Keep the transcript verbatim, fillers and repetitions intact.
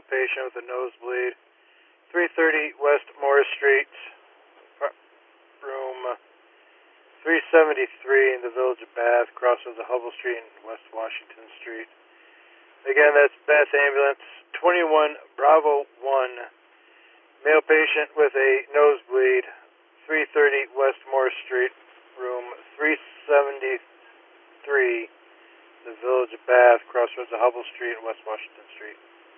male patient with a nosebleed, three thirty West Morris Street, room three seventy-three in the Village of Bath, crossroads of Hubble Street and West Washington Street. Again, that's Bath Ambulance, twenty-one Bravo one, male patient with a nosebleed, three thirty West Morris Street, room three seventy-three, the Village of Bath, crossroads of Hubble Street and West Washington Street.